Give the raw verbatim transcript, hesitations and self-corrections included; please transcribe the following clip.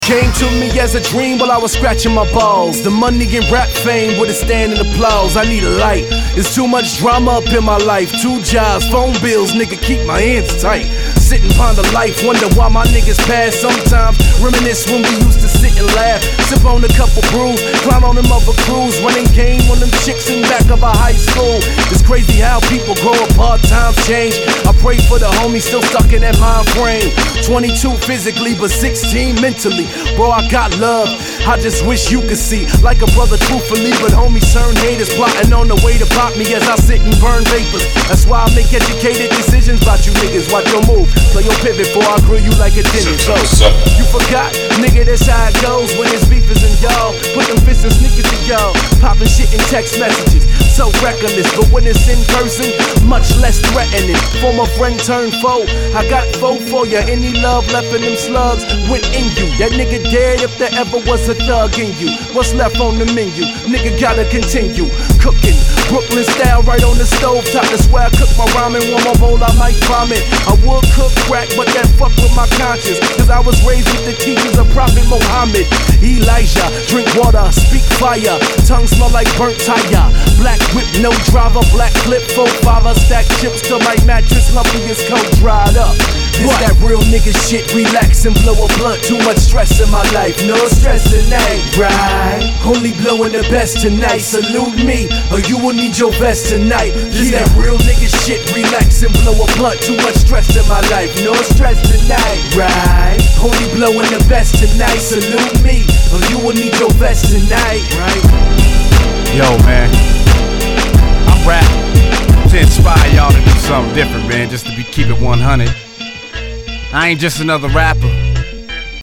Came to me as a dream while I was scratching my balls. The money and rap fame with a stand and applause. I need a light. There's too much drama up in my life. Two jobs, phone bills, nigga, keep my hands tight. Sit and ponder life, wonder why my niggas pass. Sometimes reminisce when we used to sit and laugh. Sip on a couple brews, clown on them other crews. Running game on them chicks in back of our high school. It's crazy how people grow apart, times change. I pray for the homies still stuck in that mind frame. twenty-two physically, but sixteen mentally. Bro, I got love, I just wish you could see. Like a brother truthfully, but homies turn haters. Plotting on the way to pop me as I sit and burn vapors. That's why I make educated decisions about you niggas. Watch your move, play your pivot before I grill you like a dinner. So, you forgot, nigga, that's how it goes when it's beefers and y'all. Put them fists and sneakers to y'all. Popping shit in text messages, so reckless. But when it's in person, much less threatening. Former friend turned foe, I got foe for ya. Any love left in them slugs went in you. That nigga dead if there ever was a thug in you. What's left on the menu? Nigga gotta continue cooking Brooklyn style right on the stove top. That's where I cook my ramen. One more bowl I might vomit. I would cook crack, but that fuck with my conscience. Cause I was raised with the teachings of Prophet Muhammad. Elijah, drink water, speak fire. Tongue smell like burnt tire. Black whip, no driver. Black clip, four fiver. Stack chips till my mattress lumpy as coat dried up. This what? That real nigga shit. Relax and blow a blunt. Too much stress in my life. No stress tonight, right? Only blowing the best tonight. Salute me, or you will need your vest tonight. This yeah. That real nigga shit. Relax and blow a blunt. Too much stress in my life. No stress tonight, right? Only blowing the best tonight. Salute me, or you will need your vest tonight, right? Yo, man, I rap to inspire y'all to do something different, man. Just to be keep it one hundred. I ain't just another rapper.